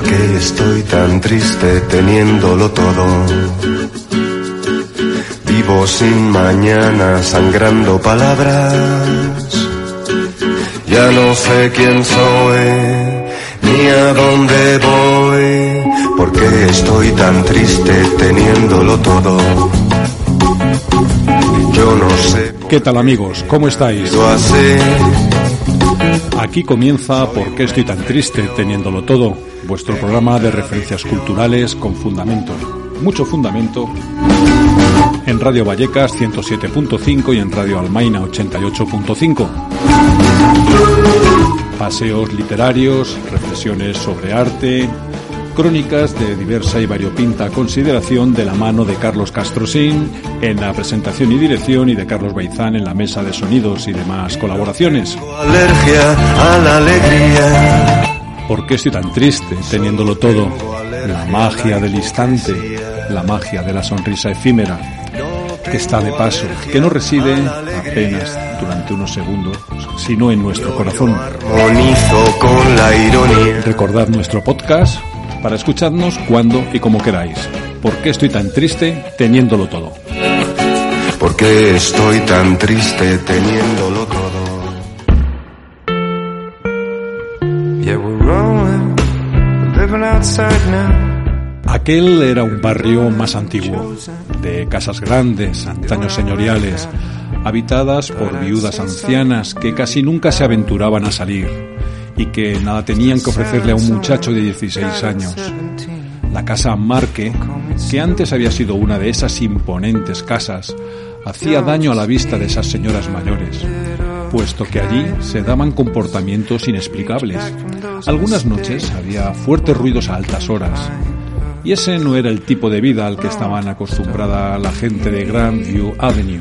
qué estoy tan triste teniéndolo todo? Vivo sin mañana, sangrando palabras. Ya no sé quién soy, ni a dónde voy. ¿Por qué estoy tan triste teniéndolo todo? Yo no sé. ¿Qué tal, amigos? ¿Cómo estáis? Aquí comienza ¿Por qué estoy tan triste teniéndolo todo? Vuestro programa de referencias culturales con fundamento. Mucho fundamento. En Radio Vallecas 107.5 y en Radio Almaina 88.5. Paseos literarios, reflexiones sobre arte, crónicas de diversa y variopinta consideración de la mano de Carlos Castrosín en la presentación y dirección y de Carlos Baizán en la mesa de sonidos y demás colaboraciones. Alergia a la alegría. ¿Por qué estoy tan triste teniéndolo todo? La magia del instante, la magia de la sonrisa efímera, que está de paso, que no reside apenas durante unos segundos, sino en nuestro corazón. Armonizo con la ironía. Recordad nuestro podcast para escucharnos cuando y como queráis. ¿Por qué estoy tan triste teniéndolo todo? ¿Por qué estoy tan triste teniéndolo todo? Yeah, we're rolling, living outside now. Aquel era un barrio más antiguo, de casas grandes, antaños señoriales, habitadas por viudas ancianas que casi nunca se aventuraban a salir y que nada tenían que ofrecerle a un muchacho de 16 años. La casa Marque, que antes había sido una de esas imponentes casas, hacía daño a la vista de esas señoras mayores, puesto que allí se daban comportamientos inexplicables. Algunas noches había fuertes ruidos a altas horas, y ese no era el tipo de vida al que estaban acostumbrada la gente de Grandview Avenue.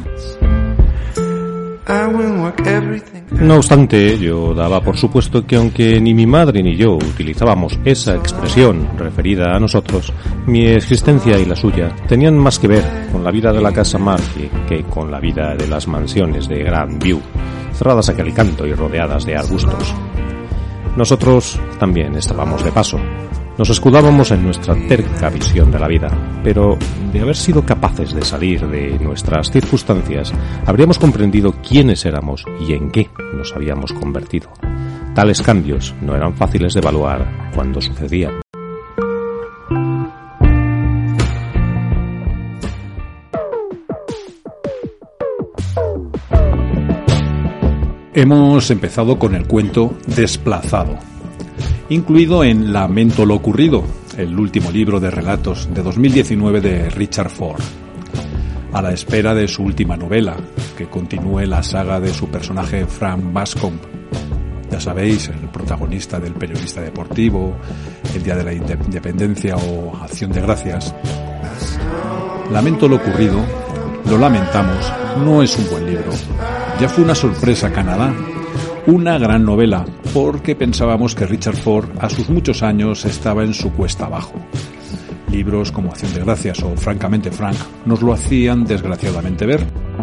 No obstante, yo daba por supuesto que aunque ni mi madre ni yo utilizábamos esa expresión referida a nosotros, mi existencia y la suya tenían más que ver con la vida de la casa Marque que con la vida de las mansiones de Grandview, cerradas a cal y canto y rodeadas de arbustos. Nosotros también estábamos de paso. Nos escudábamos en nuestra terca visión de la vida, pero de haber sido capaces de salir de nuestras circunstancias, habríamos comprendido quiénes éramos y en qué nos habíamos convertido. Tales cambios no eran fáciles de evaluar cuando sucedían. Hemos empezado con el cuento Desplazado, incluido en Lamento lo ocurrido, el último libro de relatos de 2019 de Richard Ford, a la espera de su última novela, que continúe la saga de su personaje Frank Bascombe. Ya sabéis, el protagonista del Periodista Deportivo, El Día de la Independencia o Acción de Gracias. Lamento lo ocurrido, lo lamentamos, no es un buen libro. Ya fue una sorpresa Canadá, una gran novela, porque pensábamos que Richard Ford, a sus muchos años, estaba en su cuesta abajo. Libros como Acción de Gracias o Francamente Frank nos lo hacían desgraciadamente ver.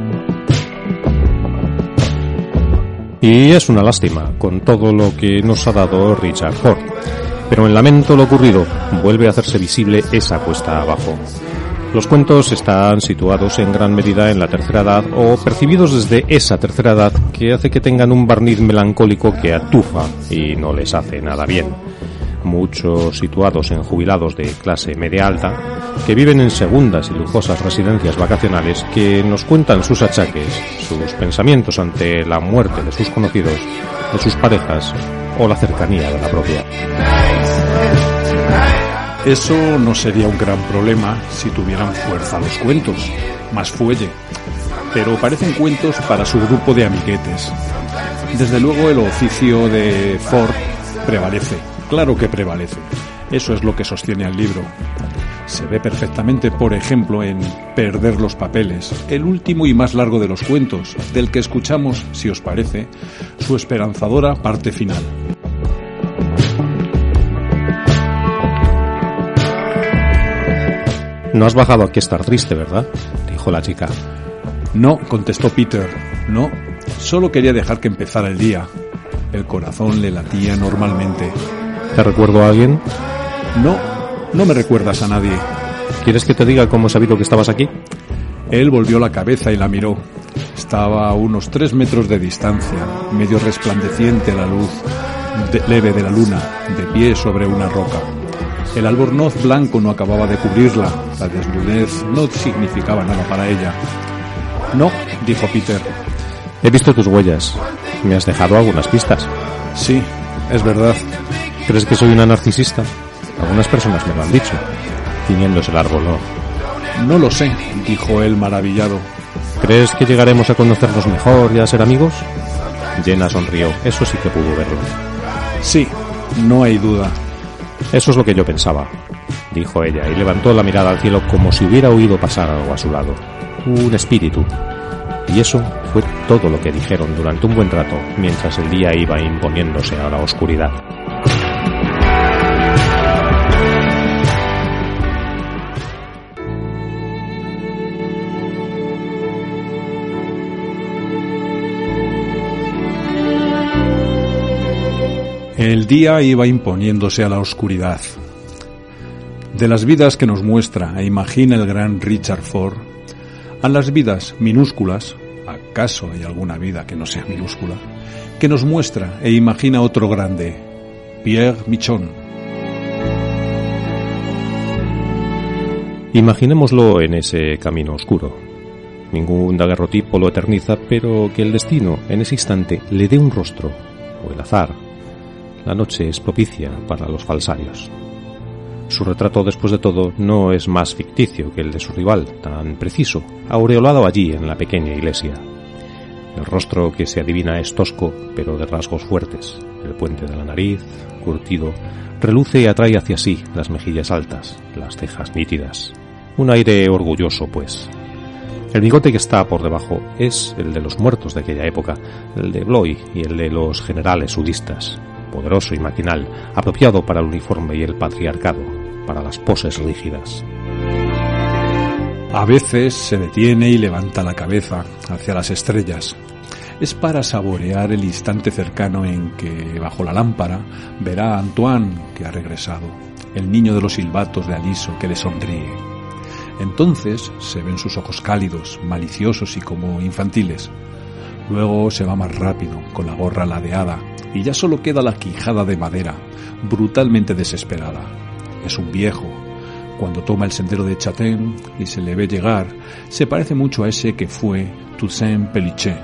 Y es una lástima, con todo lo que nos ha dado Richard Ford. Pero en Lamento lo ocurrido vuelve a hacerse visible esa cuesta abajo. Los cuentos están situados en gran medida en la tercera edad o percibidos desde esa tercera edad que hace que tengan un barniz melancólico que atufa y no les hace nada bien. Muchos situados en jubilados de clase media alta que viven en segundas y lujosas residencias vacacionales que nos cuentan sus achaques, sus pensamientos ante la muerte de sus conocidos, de sus parejas o la cercanía de la propia. Eso no sería un gran problema si tuvieran fuerza los cuentos, más fuelle, pero parecen cuentos para su grupo de amiguetes. Desde luego el oficio de Ford prevalece, claro que prevalece, eso es lo que sostiene al libro. Se ve perfectamente, por ejemplo, en Perder los papeles, el último y más largo de los cuentos, del que escuchamos, si os parece, su esperanzadora parte final. No has bajado aquí a estar triste, ¿verdad?, dijo la chica. No, contestó Peter, no, solo quería dejar que empezara el día. El corazón le latía normalmente. ¿Te recuerdo a alguien? No me recuerdas a nadie. ¿Quieres que te diga cómo he sabido que estabas aquí? Él volvió la cabeza y la miró. Estaba a unos 3 metros de distancia, medio resplandeciente a la luz leve de la luna, de pie sobre una roca. El albornoz blanco no acababa de cubrirla. La desnudez no significaba nada para ella. No, dijo Peter. He visto tus huellas. Me has dejado algunas pistas. Sí, es verdad. ¿Crees que soy una narcisista? Algunas personas me lo han dicho. Ciñéndose el árbol, ¿no? No lo sé, dijo él maravillado. ¿Crees que llegaremos a conocernos mejor y a ser amigos? Jenna sonrió. Eso sí que pudo verlo. Sí, no hay duda. Eso es lo que yo pensaba, dijo ella, y levantó la mirada al cielo como si hubiera oído pasar algo a su lado. Un espíritu. Y eso fue todo lo que dijeron durante un buen rato, mientras el día iba imponiéndose a la oscuridad. El día iba imponiéndose a la oscuridad. De las vidas que nos muestra e imagina el gran Richard Ford, a las vidas minúsculas, ¿acaso hay alguna vida que no sea minúscula?, que nos muestra e imagina otro grande, Pierre Michon. Imaginémoslo en ese camino oscuro. Ningún daguerrotipo lo eterniza, pero que el destino en ese instante le dé un rostro, o el azar. La noche es propicia para los falsarios. Su retrato, después de todo, no es más ficticio que el de su rival, tan preciso, aureolado allí en la pequeña iglesia. El rostro que se adivina es tosco, pero de rasgos fuertes. El puente de la nariz, curtido, reluce y atrae hacia sí las mejillas altas, las cejas nítidas. Un aire orgulloso, pues. El bigote que está por debajo es el de los muertos de aquella época, el de Bloy y el de los generales sudistas. Poderoso y maquinal, apropiado para el uniforme y el patriarcado, para las poses rígidas. A veces se detiene y levanta la cabeza hacia las estrellas. Es para saborear el instante cercano en que, bajo la lámpara, verá a Antoine, que ha regresado, el niño de los silbatos de Aliso que le sonríe. Entonces se ven sus ojos cálidos, maliciosos y como infantiles. Luego se va más rápido, con la gorra ladeada, y ya solo queda la quijada de madera, brutalmente desesperada. Es un viejo. Cuando toma el sendero de Châtain y se le ve llegar, se parece mucho a ese que fue Toussaint Pellichet.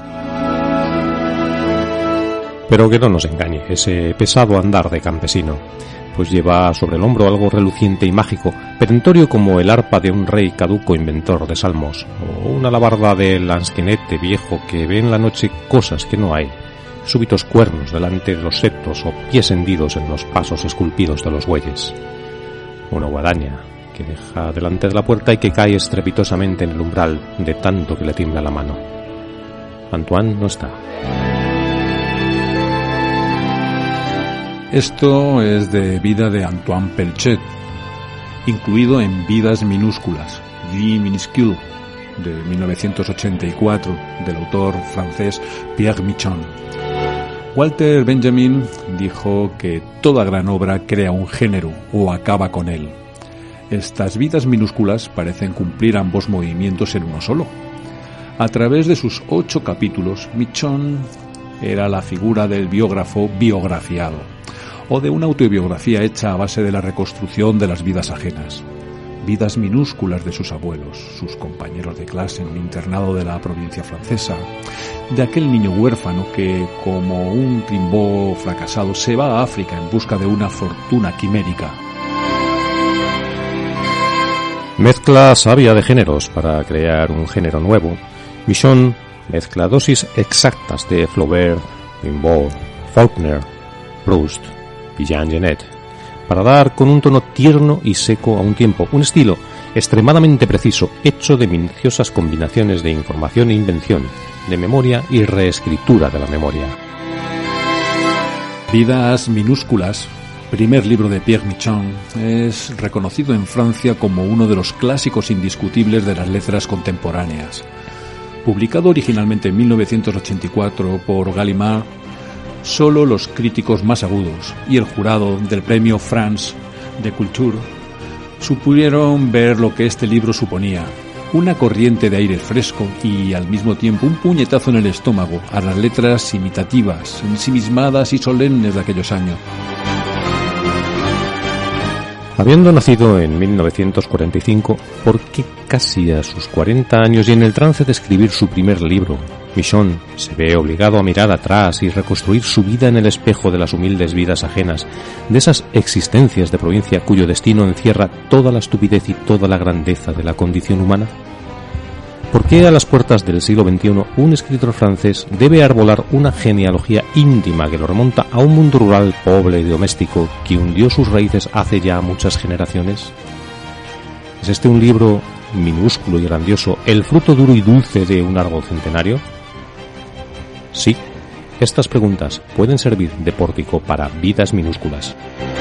Pero que no nos engañe, ese pesado andar de campesino, pues lleva sobre el hombro algo reluciente y mágico, perentorio como el arpa de un rey caduco inventor de salmos, o una alabarda de lansquenete viejo que ve en la noche cosas que no hay, súbitos cuernos delante de los setos o pies hendidos en los pasos esculpidos de los bueyes. Una guadaña que deja delante de la puerta y que cae estrepitosamente en el umbral de tanto que le tiembla la mano. Antoine no está. Esto es de Vida de Antoine Pellichet, incluido en Vidas minúsculas, Vie minuscule, de 1984, del autor francés Pierre Michon. Walter Benjamin dijo que toda gran obra crea un género o acaba con él. Estas vidas minúsculas parecen cumplir ambos movimientos en uno solo. A través de sus 8 capítulos, Michon era la figura del biógrafo biografiado, o de una autobiografía hecha a base de la reconstrucción de las vidas ajenas. Vidas minúsculas de sus abuelos, sus compañeros de clase en un internado de la provincia francesa, de aquel niño huérfano que, como un Rimbaud fracasado, se va a África en busca de una fortuna quimérica. Mezcla sabia de géneros para crear un género nuevo. Michon mezcla dosis exactas de Flaubert, Rimbaud, Faulkner, Proust y Jean Genet, para dar con un tono tierno y seco a un tiempo, un estilo extremadamente preciso, hecho de minuciosas combinaciones de información e invención, de memoria y reescritura de la memoria. Vidas minúsculas, primer libro de Pierre Michon, es reconocido en Francia como uno de los clásicos indiscutibles de las letras contemporáneas. Publicado originalmente en 1984 por Gallimard, solo los críticos más agudos y el jurado del premio France de Culture supieron ver lo que este libro suponía: una corriente de aire fresco y al mismo tiempo un puñetazo en el estómago a las letras imitativas, ensimismadas y solemnes de aquellos años. Habiendo nacido en 1945, porque casi a sus 40 años y en el trance de escribir su primer libro, Michon se ve obligado a mirar atrás y reconstruir su vida en el espejo de las humildes vidas ajenas, de esas existencias de provincia cuyo destino encierra toda la estupidez y toda la grandeza de la condición humana. ¿Por qué a las puertas del siglo XXI un escritor francés debe arbolar una genealogía íntima que lo remonta a un mundo rural pobre y doméstico que hundió sus raíces hace ya muchas generaciones? ¿Es este un libro minúsculo y grandioso, el fruto duro y dulce de un árbol centenario? Sí, estas preguntas pueden servir de pórtico para vidas minúsculas.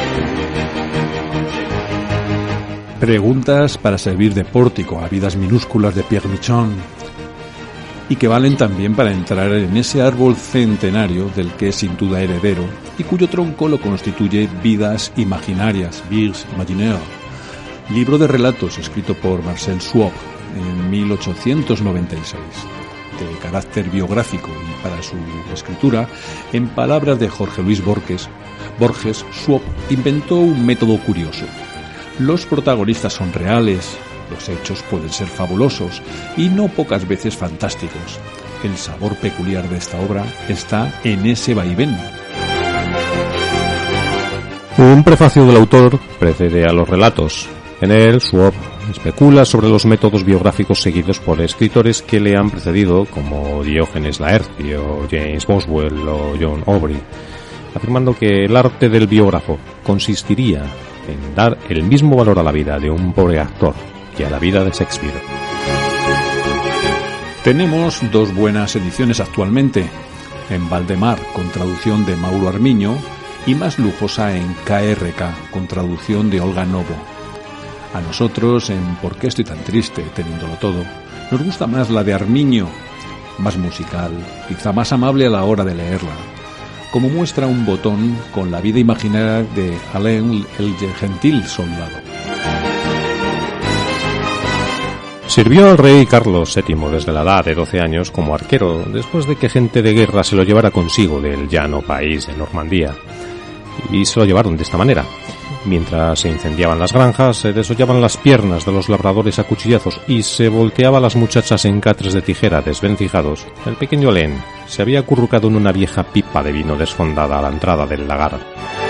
Preguntas para servir de pórtico a vidas minúsculas de Pierre Michon, y que valen también para entrar en ese árbol centenario del que es sin duda heredero y cuyo tronco lo constituye Vidas Imaginarias, Vies Imaginaires, libro de relatos escrito por Marcel Schwob en 1896, de carácter biográfico, y para su escritura, en palabras de Jorge Luis Borges, Schwob inventó un método curioso. Los protagonistas son reales, los hechos pueden ser fabulosos y no pocas veces fantásticos. El sabor peculiar de esta obra está en ese vaivén. Un prefacio del autor precede a los relatos. En él, Schwob especula sobre los métodos biográficos seguidos por escritores que le han precedido, como Diógenes Laerci o James Boswell o John Aubrey, afirmando que el arte del biógrafo consistiría en dar el mismo valor a la vida de un pobre actor que a la vida de Shakespeare. Tenemos dos buenas ediciones actualmente, en Valdemar, con traducción de Mauro Armiño, y más lujosa en KRK, con traducción de Olga Novo. A nosotros, en ¿Por qué estoy tan triste, teniéndolo todo?, nos gusta más la de Armiño, más musical, quizá más amable a la hora de leerla, como muestra un botón con la vida imaginaria de Alain el gentil soldado. Sirvió al rey Carlos VII desde la edad de 12 años como arquero, después de que gente de guerra se lo llevara consigo del llano país de Normandía. Y se lo llevaron de esta manera. Mientras se incendiaban las granjas, se desollaban las piernas de los labradores a cuchillazos y se volteaba a las muchachas en catres de tijera desvencijados, el pequeño Alain se había acurrucado en una vieja pipa de vino desfondada a la entrada del lagar.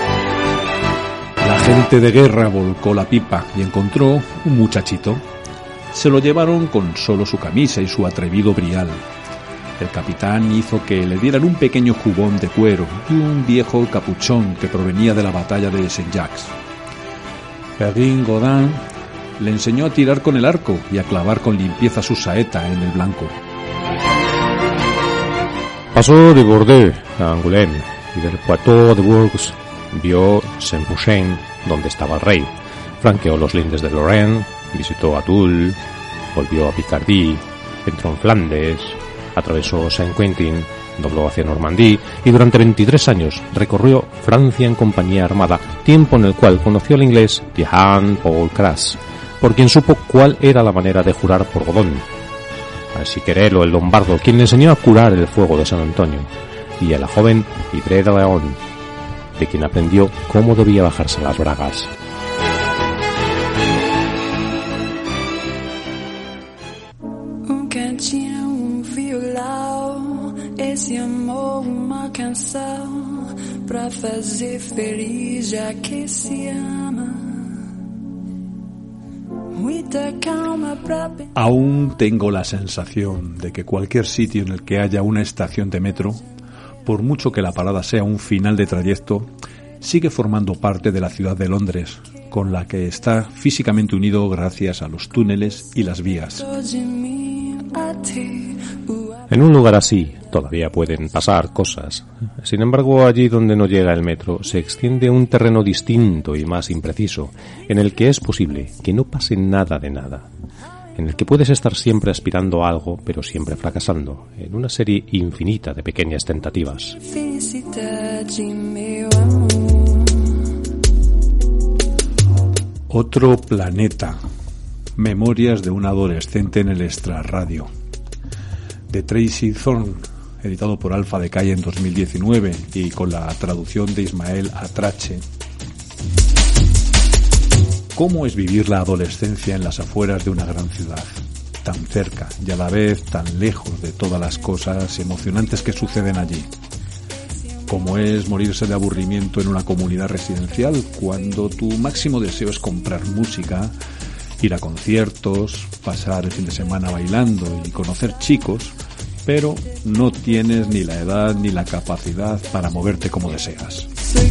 La gente de guerra volcó la pipa y encontró un muchachito. Se lo llevaron con solo su camisa y su atrevido brial. El capitán hizo que le dieran un pequeño jubón de cuero y un viejo capuchón que provenía de la batalla de Saint-Jacques. Perrin Godin le enseñó a tirar con el arco y a clavar con limpieza su saeta en el blanco. Pasó de Bordeaux a Angoulême y del Poitou de Bourges vio Saint-Pouchain, donde estaba el rey. Franqueó los lindes de Lorraine, visitó a Toul, volvió a Picardie, entró en Flandes, atravesó Saint-Quentin, dobló hacia Normandía y durante 23 años recorrió Francia en compañía armada, tiempo en el cual conoció al inglés Jean-Paul Cras, por quien supo cuál era la manera de jurar por Godón, al Siquerelo el lombardo, quien le enseñó a curar el fuego de San Antonio, y a la joven Idré de León, de quien aprendió cómo debía bajarse las bragas. Esse amor, uma canção pra fazer feliz já que se ama. Muita calma pra... Aún tengo la sensación de que cualquier sitio en el que haya una estación de metro, por mucho que la parada sea un final de trayecto, sigue formando parte de la ciudad de Londres, con la que está físicamente unido gracias a los túneles y las vías. En un lugar así todavía pueden pasar cosas. Sin embargo, allí donde no llega el metro se extiende un terreno distinto y más impreciso, en el que es posible que no pase nada de nada, en el que puedes estar siempre aspirando a algo, pero siempre fracasando, en una serie infinita de pequeñas tentativas. Otro planeta. Memorias de un adolescente en el extrarradio. De Tracey Thorn, editado por Alfa Decay en 2019 y con la traducción de Ismael Atrache. ¿Cómo es vivir la adolescencia en las afueras de una gran ciudad? Tan cerca y a la vez tan lejos de todas las cosas emocionantes que suceden allí. ¿Cómo es morirse de aburrimiento en una comunidad residencial cuando tu máximo deseo es comprar música, ir a conciertos, pasar el fin de semana bailando y conocer chicos, pero no tienes ni la edad ni la capacidad para moverte como deseas?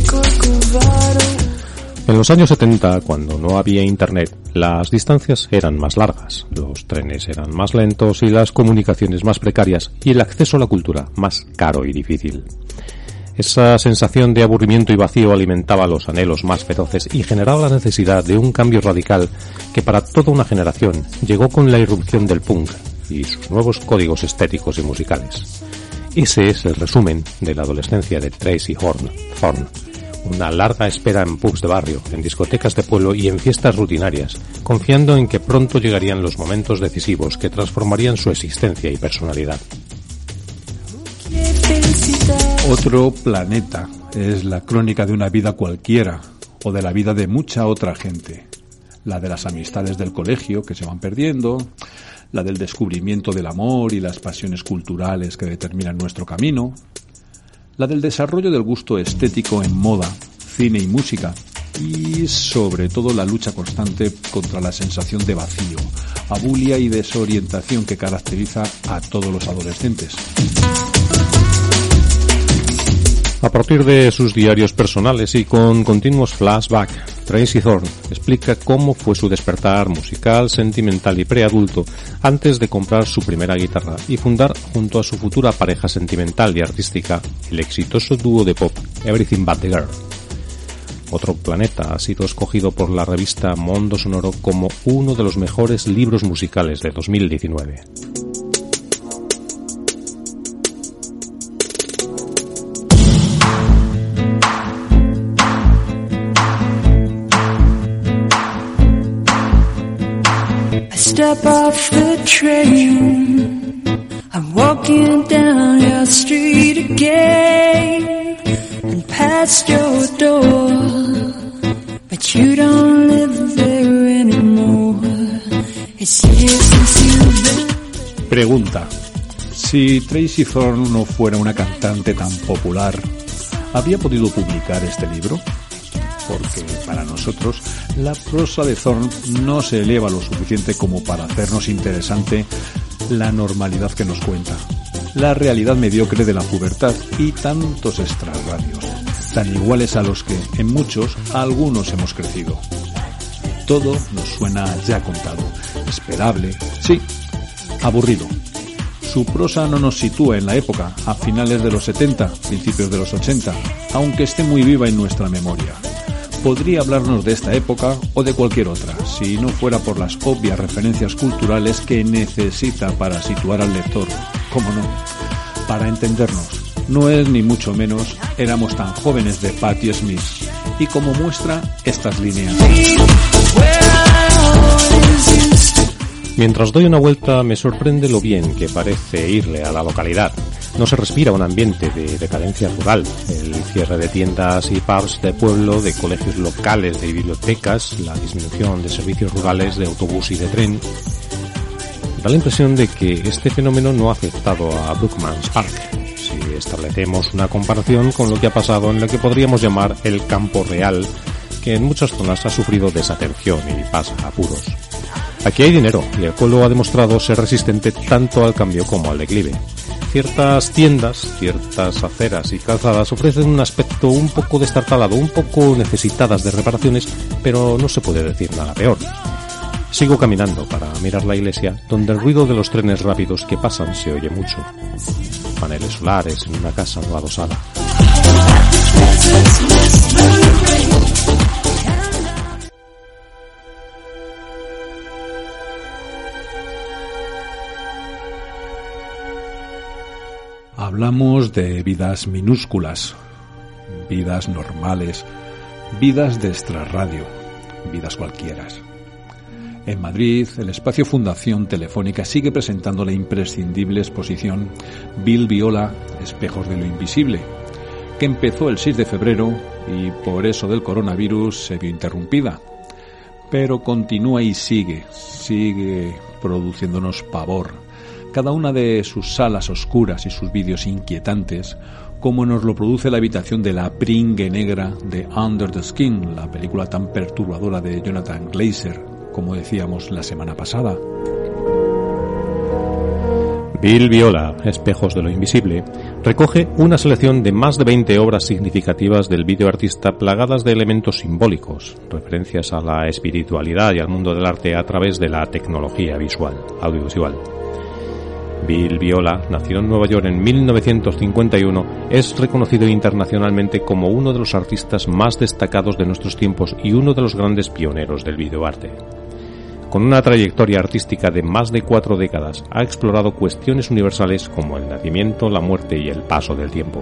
En los años 70, cuando no había internet, las distancias eran más largas, los trenes eran más lentos y las comunicaciones más precarias y el acceso a la cultura más caro y difícil. Esa sensación de aburrimiento y vacío alimentaba los anhelos más feroces y generaba la necesidad de un cambio radical que para toda una generación llegó con la irrupción del punk y sus nuevos códigos estéticos y musicales. Ese es el resumen de la adolescencia de Tracey Thorn. Una larga espera en pubs de barrio, en discotecas de pueblo y en fiestas rutinarias, confiando en que pronto llegarían los momentos decisivos que transformarían su existencia y personalidad. Otro planeta es la crónica de una vida cualquiera o de la vida de mucha otra gente. La de las amistades del colegio que se van perdiendo, la del descubrimiento del amor y las pasiones culturales que determinan nuestro camino, la del desarrollo del gusto estético en moda, cine y música, y sobre todo la lucha constante contra la sensación de vacío, abulia y desorientación que caracteriza a todos los adolescentes. A partir de sus diarios personales y con continuos flashbacks, Tracey Thorn explica cómo fue su despertar musical, sentimental y preadulto antes de comprar su primera guitarra y fundar junto a su futura pareja sentimental y artística el exitoso dúo de pop Everything But The Girl. Otro planeta ha sido escogido por la revista Mondo Sonoro como uno de los mejores libros musicales de 2019. Step off the train, I'm walking down your street again, and past your door, but you don't live there anymore. It's years since you've been. Pregunta: si Tracey Thorn no fuera una cantante tan popular, ¿habría podido publicar este libro? Porque para nosotros la prosa de Thorn no se eleva lo suficiente como para hacernos interesante la normalidad que nos cuenta, la realidad mediocre de la pubertad y tantos extrarradios, tan iguales a los que, en muchos, algunos hemos crecido. Todo nos suena ya contado, esperable, sí, aburrido. Su prosa no nos sitúa en la época, a finales de los 70, principios de los 80, aunque esté muy viva en nuestra memoria. Podría hablarnos de esta época o de cualquier otra, si no fuera por las obvias referencias culturales que necesita para situar al lector. ¿Cómo no? Para entendernos, no es ni mucho menos Éramos tan jóvenes de Patti Smith, y como muestra estas líneas. Mientras doy una vuelta me sorprende lo bien que parece irle a la localidad. No se respira un ambiente de decadencia rural. El cierre de tiendas y pubs de pueblo, de colegios locales, de bibliotecas, la disminución de servicios rurales de autobús y de tren. Da la impresión de que este fenómeno no ha afectado a Brookmans Park, si establecemos una comparación con lo que ha pasado en lo que podríamos llamar el campo real, que en muchas zonas ha sufrido desatención y pasa apuros. Aquí hay dinero y el pueblo ha demostrado ser resistente tanto al cambio como al declive. Ciertas tiendas, ciertas aceras y calzadas ofrecen un aspecto un poco destartalado, un poco necesitadas de reparaciones, pero no se puede decir nada peor. Sigo caminando para mirar la iglesia, donde el ruido de los trenes rápidos que pasan se oye mucho. Paneles solares en una casa no adosada. Hablamos de vidas minúsculas, vidas normales, vidas de extrarradio, vidas cualquiera. En Madrid, el espacio Fundación Telefónica sigue presentando la imprescindible exposición Bill Viola, Espejos de lo Invisible, que empezó el 6 de febrero y por eso del coronavirus se vio interrumpida. Pero continúa y sigue produciéndonos pavor. Cada una de sus salas oscuras y sus vídeos inquietantes, como nos lo produce la habitación de la pringue negra de Under the Skin, la película tan perturbadora de Jonathan Glazer, como decíamos la semana pasada. Bill Viola, Espejos de lo Invisible, recoge una selección de más de 20 obras significativas del videoartista plagadas de elementos simbólicos, referencias a la espiritualidad y al mundo del arte a través de la tecnología audiovisual. Bill Viola, nacido en Nueva York en 1951, es reconocido internacionalmente como uno de los artistas más destacados de nuestros tiempos y uno de los grandes pioneros del videoarte. Con una trayectoria artística de más de 4 décadas, ha explorado cuestiones universales como el nacimiento, la muerte y el paso del tiempo.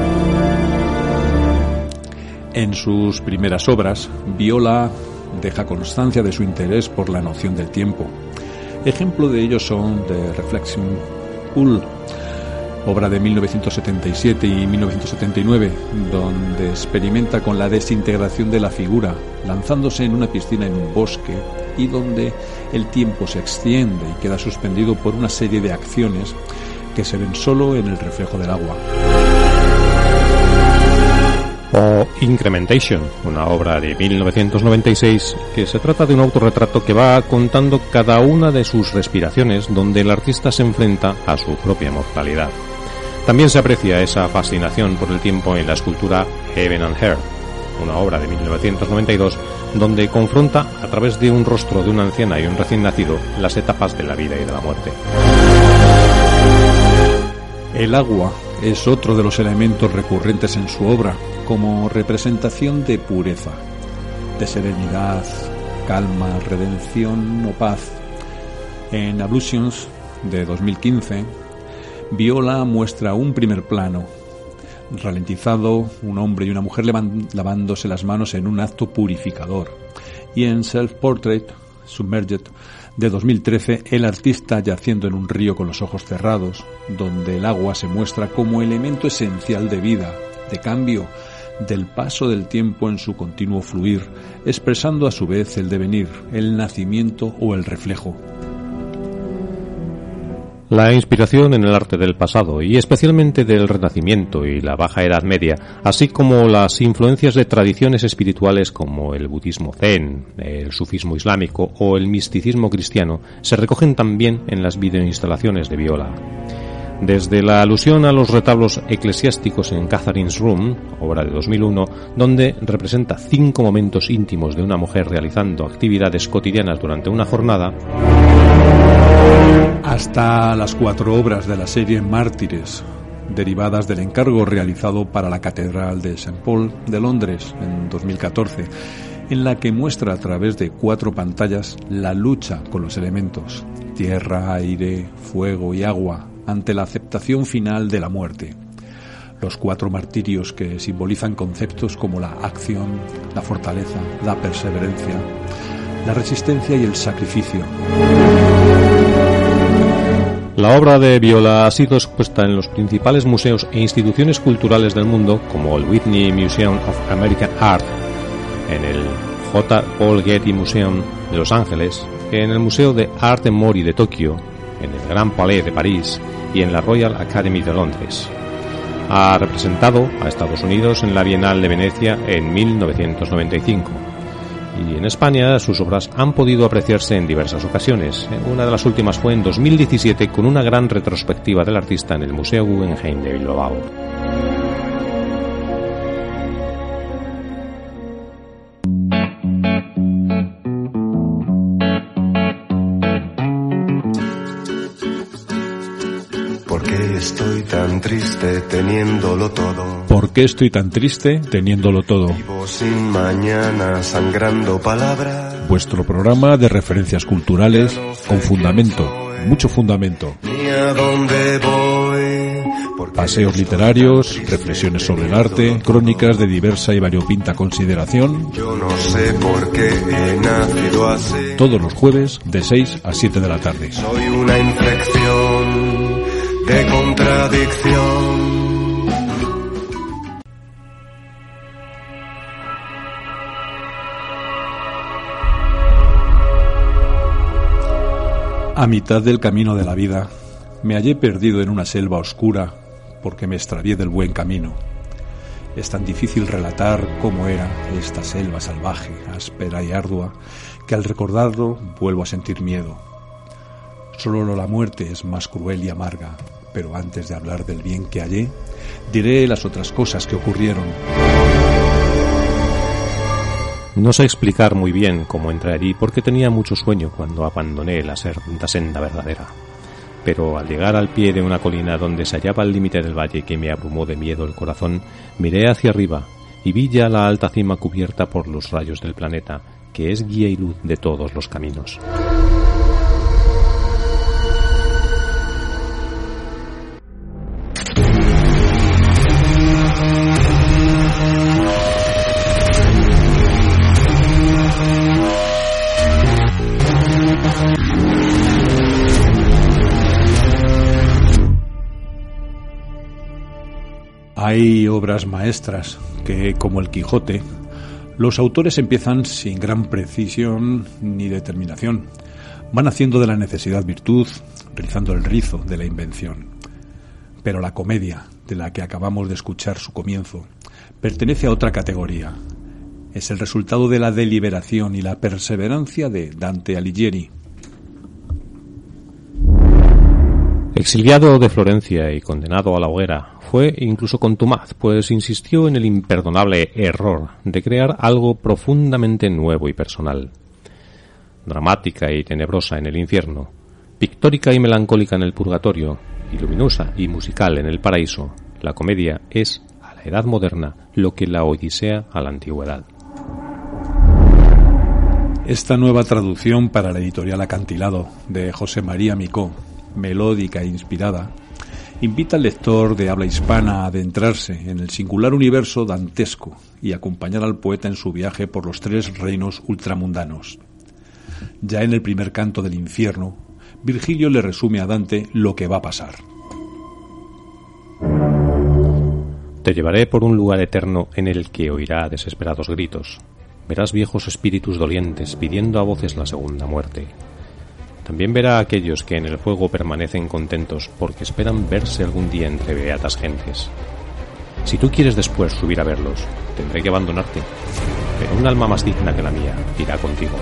En sus primeras obras, Viola deja constancia de su interés por la noción del tiempo. Ejemplo de ello son The Reflection Pool, obra de 1977 y 1979, donde experimenta con la desintegración de la figura, lanzándose en una piscina en un bosque, y donde el tiempo se extiende y queda suspendido por una serie de acciones que se ven solo en el reflejo del agua. O Incrementation, una obra de 1996 que se trata de un autorretrato que va contando cada una de sus respiraciones, donde el artista se enfrenta a su propia mortalidad. También se aprecia esa fascinación por el tiempo en la escultura Heaven and Earth, una obra de 1992 donde confronta a través de un rostro de una anciana y un recién nacido las etapas de la vida y de la muerte. El agua es otro de los elementos recurrentes en su obra, como representación de pureza, de serenidad, calma, redención o paz. En Ablutions, de 2015, Viola muestra un primer plano, ralentizado, un hombre y una mujer lavándose las manos en un acto purificador. Y en Self-Portrait, Submerged, de 2013, el artista yaciendo en un río con los ojos cerrados, donde el agua se muestra como elemento esencial de vida, de cambio, del paso del tiempo en su continuo fluir, expresando a su vez el devenir, el nacimiento o el reflejo. La inspiración en el arte del pasado, y especialmente del Renacimiento y la Baja Edad Media, así como las influencias de tradiciones espirituales como el budismo zen, el sufismo islámico o el misticismo cristiano, se recogen también en las videoinstalaciones de Viola. Desde la alusión a los retablos eclesiásticos en Catherine's Room, obra de 2001, donde representa 5 momentos íntimos de una mujer realizando actividades cotidianas durante una jornada, hasta las 4 obras de la serie Mártires, derivadas del encargo realizado para la Catedral de St. Paul de Londres en 2014, en la que muestra a través de 4 pantallas la lucha con los elementos, tierra, aire, fuego y agua, ante la aceptación final de la muerte. Los 4 martirios que simbolizan conceptos como la acción, la fortaleza, la perseverancia, la resistencia y el sacrificio. La obra de Viola ha sido expuesta en los principales museos e instituciones culturales del mundo, como el Whitney Museum of American Art, en el J. Paul Getty Museum de Los Ángeles, en el Museo de Arte Mori de Tokio, en el Grand Palais de París y en la Royal Academy de Londres. Ha representado a Estados Unidos en la Bienal de Venecia en 1995. Y en España sus obras han podido apreciarse en diversas ocasiones. Una de las últimas fue en 2017 con una gran retrospectiva del artista en el Museo Guggenheim de Bilbao. ¿Por qué estoy tan triste teniéndolo todo? ¿Por qué estoy tan triste teniéndolo todo? Vivo sin mañana, sangrando palabras. Vuestro programa de referencias culturales con fundamento, mucho fundamento. Ni a dónde voy, Paseos literarios, reflexiones sobre el arte, crónicas de diversa y variopinta consideración. Yo no sé por qué he nacido así. Todos los jueves de 6 a 7 de la tarde. Soy una infección de contradicción. A mitad del camino de la vida, me hallé perdido en una selva oscura porque me extravié del buen camino. Es tan difícil relatar cómo era esta selva salvaje, áspera y ardua, que al recordarlo vuelvo a sentir miedo. Solo la muerte es más cruel y amarga, pero antes de hablar del bien que hallé, diré las otras cosas que ocurrieron. No sé explicar muy bien cómo entré allí porque tenía mucho sueño cuando abandoné la senda verdadera. Pero al llegar al pie de una colina donde se hallaba el límite del valle que me abrumó de miedo el corazón, miré hacia arriba y vi ya la alta cima cubierta por los rayos del planeta, que es guía y luz de todos los caminos. Hay obras maestras que, como el Quijote, los autores empiezan sin gran precisión ni determinación. Van haciendo de la necesidad virtud, rizando el rizo de la invención. Pero la comedia, de la que acabamos de escuchar su comienzo, pertenece a otra categoría. Es el resultado de la deliberación y la perseverancia de Dante Alighieri. Exiliado de Florencia y condenado a la hoguera, fue incluso contumaz, pues insistió en el imperdonable error de crear algo profundamente nuevo y personal. Dramática y tenebrosa en el infierno, pictórica y melancólica en el purgatorio, y luminosa y musical en el paraíso, la comedia es, a la edad moderna, lo que la Odisea a la antigüedad. Esta nueva traducción para la editorial Acantilado de José María Micó, melódica e inspirada, invita al lector de habla hispana a adentrarse en el singular universo dantesco y acompañar al poeta en su viaje por los tres reinos ultramundanos. Ya en el primer canto del infierno, Virgilio le resume a Dante lo que va a pasar. Te llevaré por un lugar eterno en el que oirá desesperados gritos. Verás viejos espíritus dolientes pidiendo a voces la segunda muerte. También verá a aquellos que en el fuego permanecen contentos porque esperan verse algún día entre beatas gentes. Si tú quieres después subir a verlos, tendré que abandonarte, pero un alma más digna que la mía irá contigo.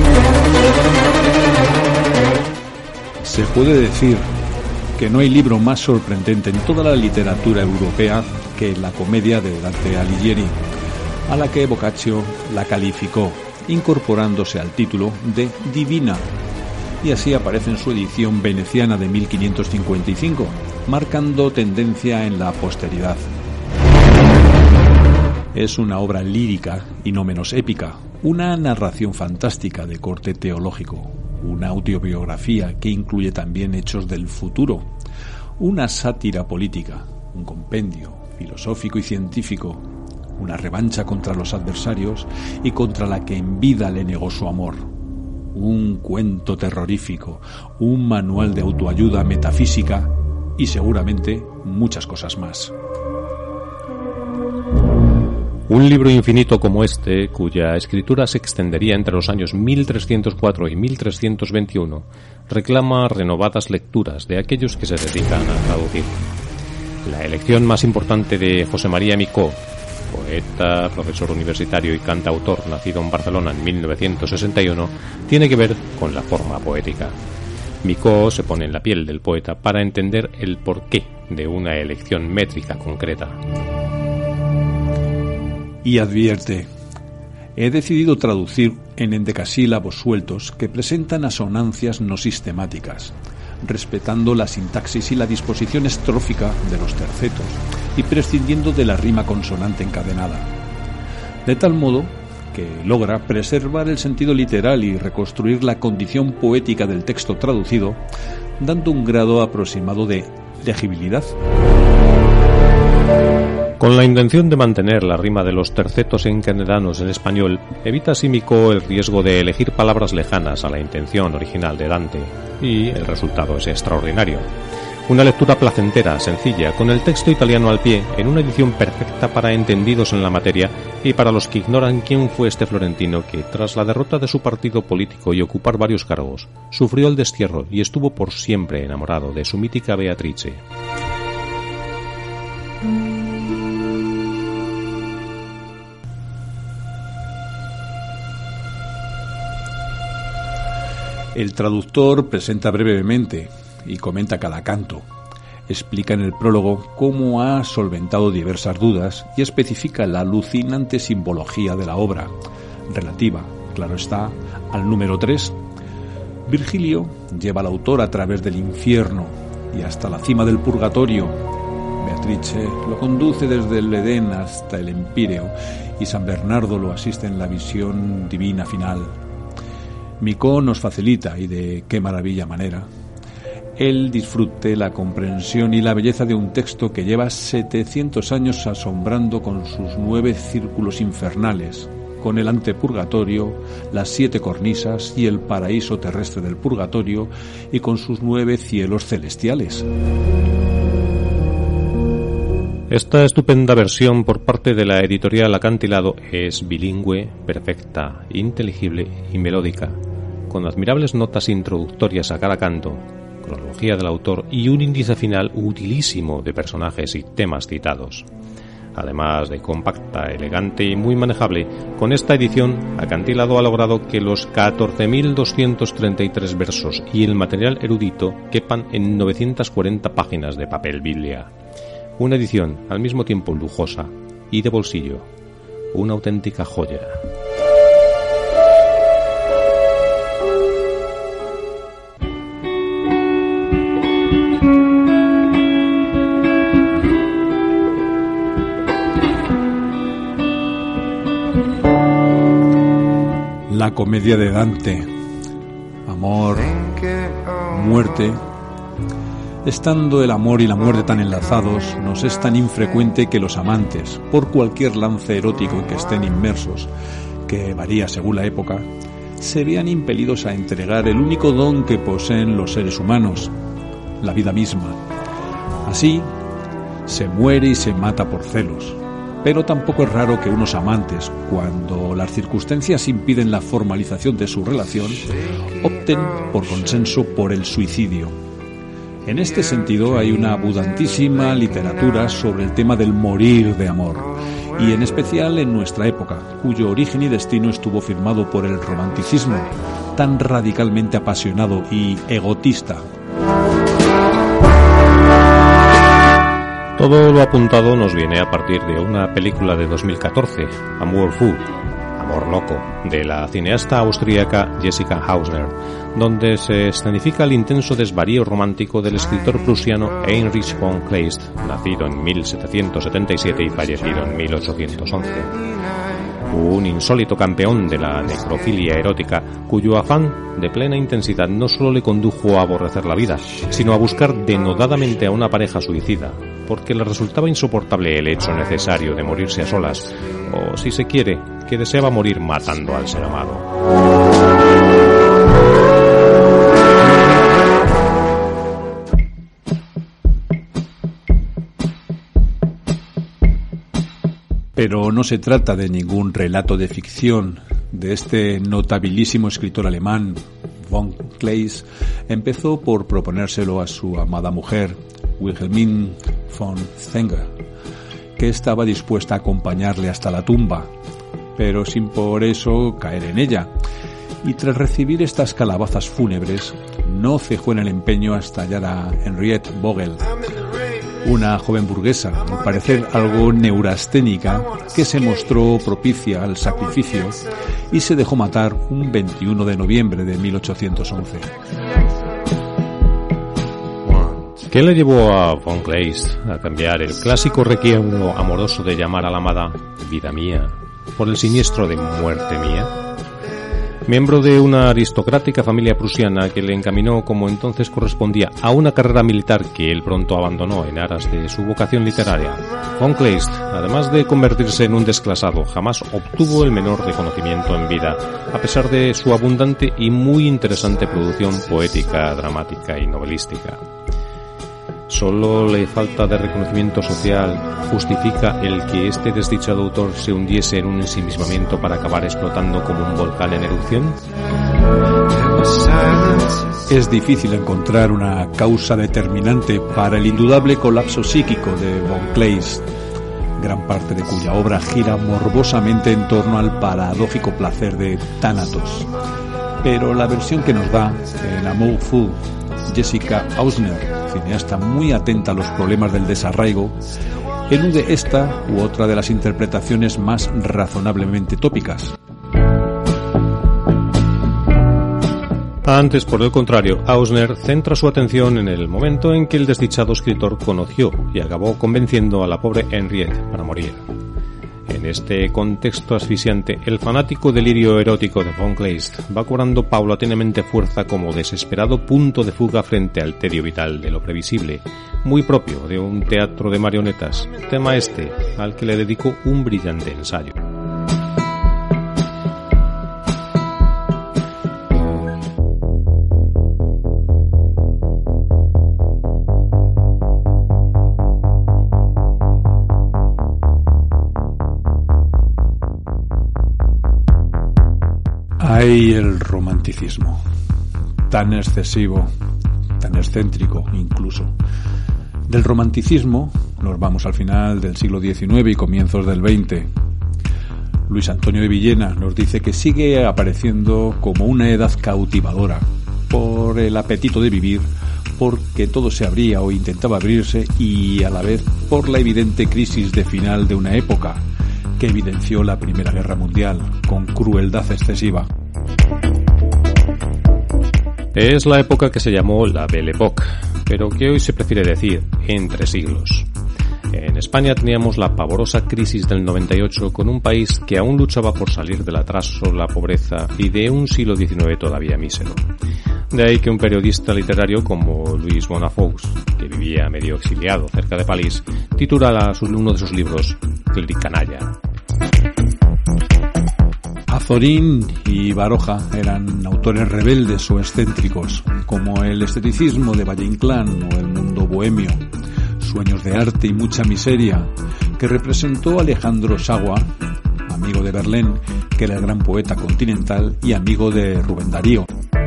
Se puede decir que no hay libro más sorprendente en toda la literatura europea que la comedia de Dante Alighieri, a la que Boccaccio la calificó, incorporándose al título de Divina, y así aparece en su edición veneciana de 1555, marcando tendencia en la posteridad. Es una obra lírica y no menos épica, una narración fantástica de corte teológico, una autobiografía que incluye también hechos del futuro, una sátira política, un compendio filosófico y científico, una revancha contra los adversarios y contra la que en vida le negó su amor, un cuento terrorífico, un manual de autoayuda metafísica y seguramente muchas cosas más. Un libro infinito como este, cuya escritura se extendería entre los años 1304 y 1321, reclama renovadas lecturas de aquellos que se dedican a traducir. La elección más importante de José María Micó, poeta, profesor universitario y cantautor nacido en Barcelona en 1961, tiene que ver con la forma poética. Micó se pone en la piel del poeta para entender el porqué de una elección métrica concreta. Y advierte: he decidido traducir en endecasílabos sueltos que presentan asonancias no sistemáticas, respetando la sintaxis y la disposición estrófica de los tercetos y prescindiendo de la rima consonante encadenada, de tal modo que logra preservar el sentido literal y reconstruir la condición poética del texto traducido, dando un grado aproximado de legibilidad. Con la intención de mantener la rima de los tercetos encadenados en español, evita Símico el riesgo de elegir palabras lejanas a la intención original de Dante, y el resultado es extraordinario. Una lectura placentera, sencilla, con el texto italiano al pie, en una edición perfecta para entendidos en la materia y para los que ignoran quién fue este florentino que, tras la derrota de su partido político y ocupar varios cargos, sufrió el destierro y estuvo por siempre enamorado de su mítica Beatrice. El traductor presenta brevemente y comenta cada canto. Explica en el prólogo cómo ha solventado diversas dudas y especifica la alucinante simbología de la obra, relativa, claro está, al número 3. Virgilio lleva al autor a través del infierno y hasta la cima del purgatorio. Beatrice lo conduce desde el Edén hasta el Empíreo y San Bernardo lo asiste en la visión divina final. Micó nos facilita, y de qué maravilla manera, el disfrute, la comprensión y la belleza de un texto que lleva 700 años asombrando con sus 9 círculos infernales, con el antepurgatorio, las 7 cornisas y el paraíso terrestre del purgatorio, y con sus 9 cielos celestiales. Esta estupenda versión por parte de la editorial Acantilado es bilingüe, perfecta, inteligible y melódica, con admirables notas introductorias a cada canto, cronología del autor y un índice final utilísimo de personajes y temas citados. Además de compacta, elegante y muy manejable, con esta edición Acantilado ha logrado que los 14.233 versos y el material erudito quepan en 940 páginas de papel biblia. Una edición al mismo tiempo lujosa y de bolsillo, una auténtica joya. La comedia de Dante, amor, muerte. Estando el amor y la muerte tan enlazados, nos es tan infrecuente que los amantes, por cualquier lance erótico en que estén inmersos, que varía según la época, se vean impelidos a entregar el único don que poseen los seres humanos, la vida misma. Así, se muere y se mata por celos. Pero tampoco es raro que unos amantes, cuando las circunstancias impiden la formalización de su relación, opten por consenso por el suicidio. En este sentido hay una abundantísima literatura sobre el tema del morir de amor, y en especial en nuestra época, cuyo origen y destino estuvo firmado por el romanticismo, tan radicalmente apasionado y egotista. Todo lo apuntado nos viene a partir de una película de 2014, Amour Fou, Amor Loco, de la cineasta austríaca Jessica Hausner, donde se escenifica el intenso desvarío romántico del escritor prusiano Heinrich von Kleist, nacido en 1777 y fallecido en 1811. Un insólito campeón de la necrofilia erótica, cuyo afán de plena intensidad no solo le condujo a aborrecer la vida, sino a buscar denodadamente a una pareja suicida, porque le resultaba insoportable el hecho necesario de morirse a solas, o, si se quiere, que deseaba morir matando al ser amado. Pero no se trata de ningún relato de ficción. De este notabilísimo escritor alemán, von Kleist, empezó por proponérselo a su amada mujer, Wilhelmine von Stenger, que estaba dispuesta a acompañarle hasta la tumba, pero sin por eso caer en ella. Y tras recibir estas calabazas fúnebres, no cejó en el empeño hasta hallar a Henriette Vogel, una joven burguesa, al parecer algo neurasténica, que se mostró propicia al sacrificio y se dejó matar un 21 de noviembre de 1811. ¿Qué le llevó a von Kleist a cambiar el clásico requiebro amoroso de llamar a la amada vida mía por el siniestro de muerte mía? Miembro de una aristocrática familia prusiana que le encaminó, como entonces correspondía, a una carrera militar que él pronto abandonó en aras de su vocación literaria, von Kleist, además de convertirse en un desclasado, jamás obtuvo el menor reconocimiento en vida, a pesar de su abundante y muy interesante producción poética, dramática y novelística. Solo la falta de reconocimiento social justifica el que este desdichado autor se hundiese en un ensimismamiento para acabar explotando como un volcán en erupción. Es difícil encontrar una causa determinante para el indudable colapso psíquico de von Kleist, gran parte de cuya obra gira morbosamente en torno al paradójico placer de Thanatos. Pero la versión que nos da en Amour Fou Jessica Hausner, cineasta muy atenta a los problemas del desarraigo, elude esta u otra de las interpretaciones más razonablemente tópicas. Antes, por el contrario, Hausner centra su atención en el momento en que el desdichado escritor conoció y acabó convenciendo a la pobre Henriette para morir. En este contexto asfixiante, el fanático delirio erótico de von Kleist va cobrando paulatinamente fuerza como desesperado punto de fuga frente al tedio vital de lo previsible, muy propio de un teatro de marionetas, tema este al que le dedicó un brillante ensayo. Hay el romanticismo, tan excesivo, tan excéntrico incluso. Del romanticismo nos vamos al final del siglo XIX y comienzos del XX. Luis Antonio de Villena nos dice que sigue apareciendo como una edad cautivadora por el apetito de vivir, porque todo se abría o intentaba abrirse y a la vez por la evidente crisis de final de una época que evidenció la Primera Guerra Mundial con crueldad excesiva. Es la época que se llamó la Belle Époque, pero que hoy se prefiere decir entre siglos. En España teníamos la pavorosa crisis del 98 con un país que aún luchaba por salir del atraso, la pobreza y de un siglo XIX todavía mísero. De ahí que un periodista literario como Luis Bonafous, que vivía medio exiliado cerca de París, titula uno de sus libros Clericanalla. Azorín y Baroja eran autores rebeldes o excéntricos, como el esteticismo de Valle Inclán o el mundo bohemio, sueños de arte y mucha miseria, que representó Alejandro Sagua, amigo de Verlaine, que era el gran poeta continental y amigo de Rubén Darío.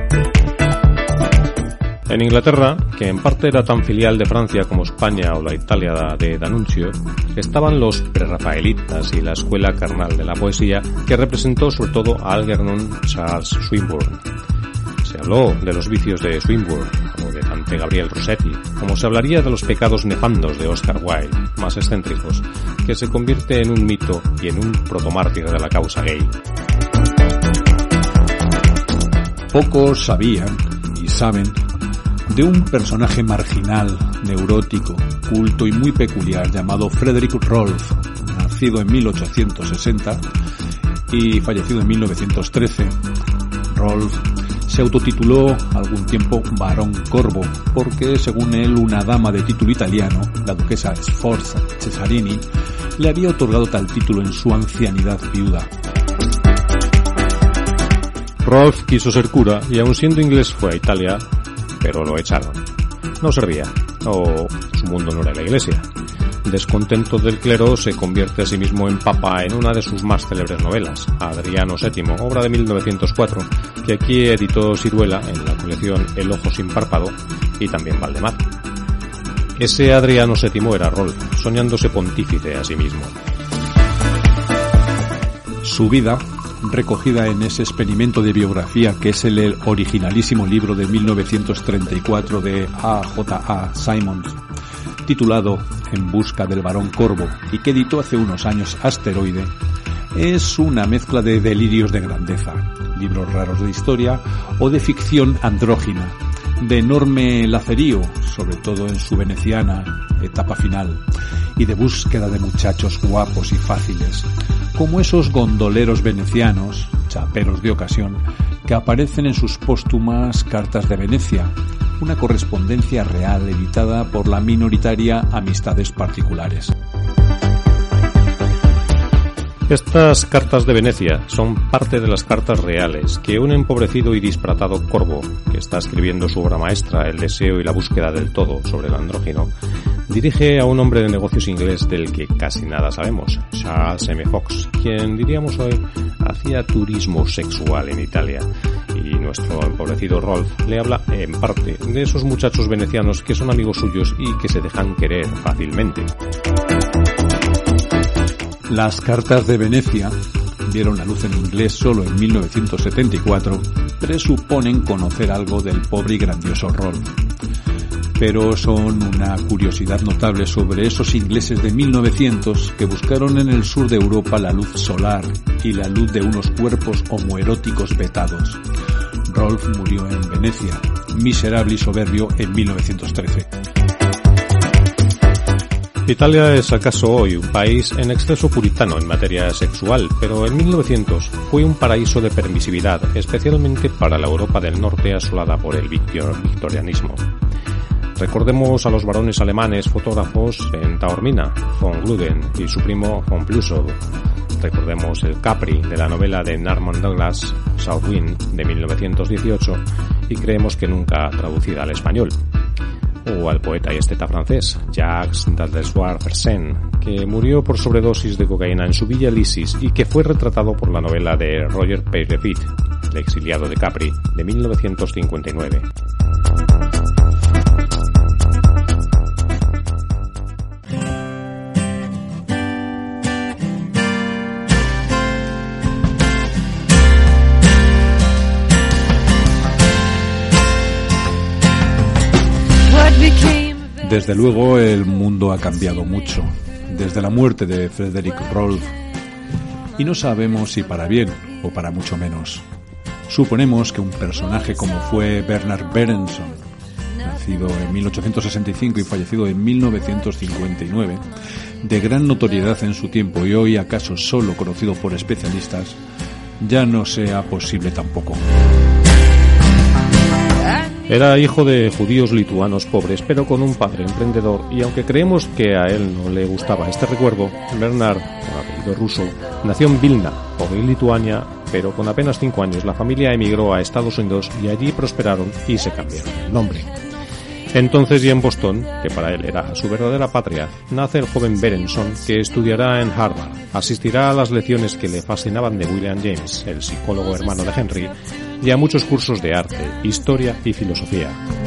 En Inglaterra, que en parte era tan filial de Francia como España o la Italia de D'Annunzio, estaban los prerrafaelitas y la escuela carnal de la poesía que representó sobre todo a Algernon Charles Swinburne. Se habló de los vicios de Swinburne o de Dante Gabriel Rossetti, como se hablaría de los pecados nefandos de Oscar Wilde, más excéntricos, que se convierte en un mito y en un protomártir de la causa gay. Pocos sabían y saben de un personaje marginal, neurótico, culto y muy peculiar llamado Frederick Rolfe, nacido en 1860 y fallecido en 1913. Rolfe se autotituló algún tiempo Barón Corvo, porque según él una dama de título italiano, la duquesa Sforza Cesarini, le había otorgado tal título en su ancianidad viuda. Rolfe quiso ser cura y aun siendo inglés fue a Italia, pero lo echaron. No servía, o su mundo no era la iglesia. Descontento del clero, se convierte a sí mismo en papa en una de sus más célebres novelas, Adriano VII, obra de 1904, que aquí editó Siruela en la colección El ojo sin párpado, y también Valdemar. Ese Adriano VII era Rolfe, soñándose pontífice a sí mismo. Su vida, recogida en ese experimento de biografía que es el originalísimo libro de 1934 de A.J.A. Simons, titulado En busca del Barón Corvo, y que editó hace unos años Asteroide, es una mezcla de delirios de grandeza, libros raros de historia o de ficción andrógina, de enorme lacerío, sobre todo en su veneciana etapa final, y de búsqueda de muchachos guapos y fáciles, como esos gondoleros venecianos, chaperos de ocasión, que aparecen en sus póstumas Cartas de Venecia, una correspondencia real editada por la minoritaria Amistades Particulares. Estas cartas de Venecia son parte de las cartas reales que un empobrecido y disparatado Corvo, que está escribiendo su obra maestra, El deseo y la búsqueda del todo sobre el andrógino, dirige a un hombre de negocios inglés del que casi nada sabemos, Charles M. Fox, quien, diríamos hoy, hacía turismo sexual en Italia. Y nuestro empobrecido Rolf le habla, en parte, de esos muchachos venecianos que son amigos suyos y que se dejan querer fácilmente. Las Cartas de Venecia vieron la luz en inglés solo en 1974, presuponen conocer algo del pobre y grandioso Rolf. Pero son una curiosidad notable sobre esos ingleses de 1900 que buscaron en el sur de Europa la luz solar y la luz de unos cuerpos homoeróticos vetados. Rolf murió en Venecia, miserable y soberbio, en 1913. Italia es acaso hoy un país en exceso puritano en materia sexual, pero en 1900 fue un paraíso de permisividad, especialmente para la Europa del Norte asolada por el victorianismo. Recordemos a los varones alemanes fotógrafos en Taormina, von Gluden y su primo von Plüsow. Recordemos el Capri de la novela de Norman Douglas, South Wind, de 1918, y creemos que nunca traducida al español. O al poeta y esteta francés, Jacques Dallesoir-Fersen, que murió por sobredosis de cocaína en su villa Lysis y que fue retratado por la novela de Roger Peyrefitte, El exiliado de Capri, de 1959. Desde luego el mundo ha cambiado mucho, desde la muerte de Frederick Rolf, y no sabemos si para bien o para mucho menos. Suponemos que un personaje como fue Bernard Berenson, nacido en 1865 y fallecido en 1959, de gran notoriedad en su tiempo y hoy acaso solo conocido por especialistas, ya no sea posible tampoco. Era hijo de judíos lituanos pobres, pero con un padre emprendedor, y aunque creemos que a él no le gustaba este recuerdo, Bernard, con apellido ruso, nació en Vilna, hoy Lituania, pero con apenas 5 años la familia emigró a Estados Unidos y allí prosperaron y se cambiaron el nombre. Entonces, ya en Boston, que para él era su verdadera patria, nace el joven Berenson, que estudiará en Harvard, asistirá a las lecciones que le fascinaban de William James, el psicólogo hermano de Henry, y a muchos cursos de arte, historia y filosofía.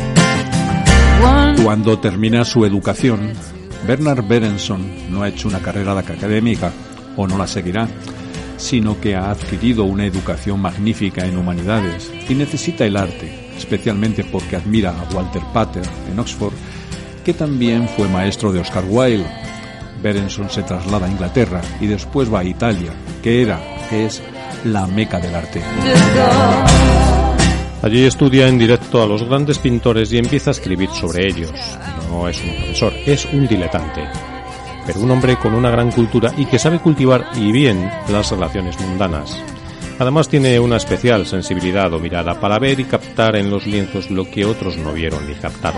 Cuando termina su educación, Bernard Berenson no ha hecho una carrera académica, o no la seguirá, sino que ha adquirido una educación magnífica en humanidades y necesita el arte, especialmente porque admira a Walter Pater en Oxford, que también fue maestro de Oscar Wilde. Berenson se traslada a Inglaterra y después va a Italia, que es la meca del arte. Allí estudia en directo a los grandes pintores y empieza a escribir sobre ellos. No es un profesor, es un diletante, pero un hombre con una gran cultura y que sabe cultivar y bien las relaciones mundanas. Además tiene una especial sensibilidad o mirada para ver y captar en los lienzos lo que otros no vieron ni captaron.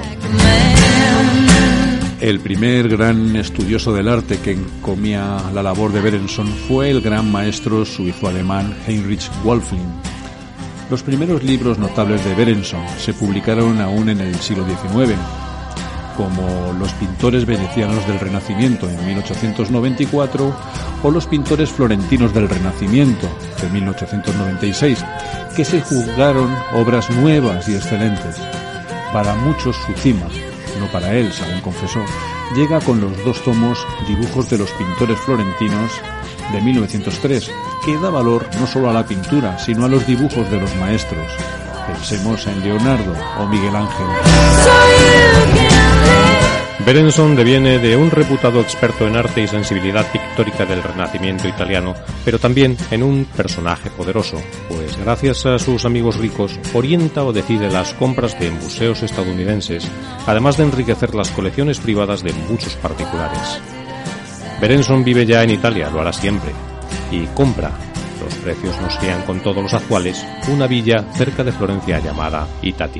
El primer gran estudioso del arte que encomía la labor de Berenson fue el gran maestro suizo-alemán Heinrich Wölfflin. Los primeros libros notables de Berenson se publicaron aún en el siglo XIX, como Los pintores venecianos del Renacimiento en 1894 o Los pintores florentinos del Renacimiento de 1896, que se juzgaron obras nuevas y excelentes. Para muchos su cima, no para él, según confesó, llega con los 2 tomos Dibujos de los pintores florentinos de 1903, que da valor no solo a la pintura, sino a los dibujos de los maestros. Pensemos en Leonardo o Miguel Ángel. Berenson deviene de un reputado experto en arte y sensibilidad pictórica del Renacimiento italiano, pero también en un personaje poderoso, pues gracias a sus amigos ricos orienta o decide las compras de museos estadounidenses, además de enriquecer las colecciones privadas de muchos particulares. Berenson vive ya en Italia, lo hará siempre, y compra los precios nos guían con todos los actuales, una villa cerca de Florencia llamada Itatí.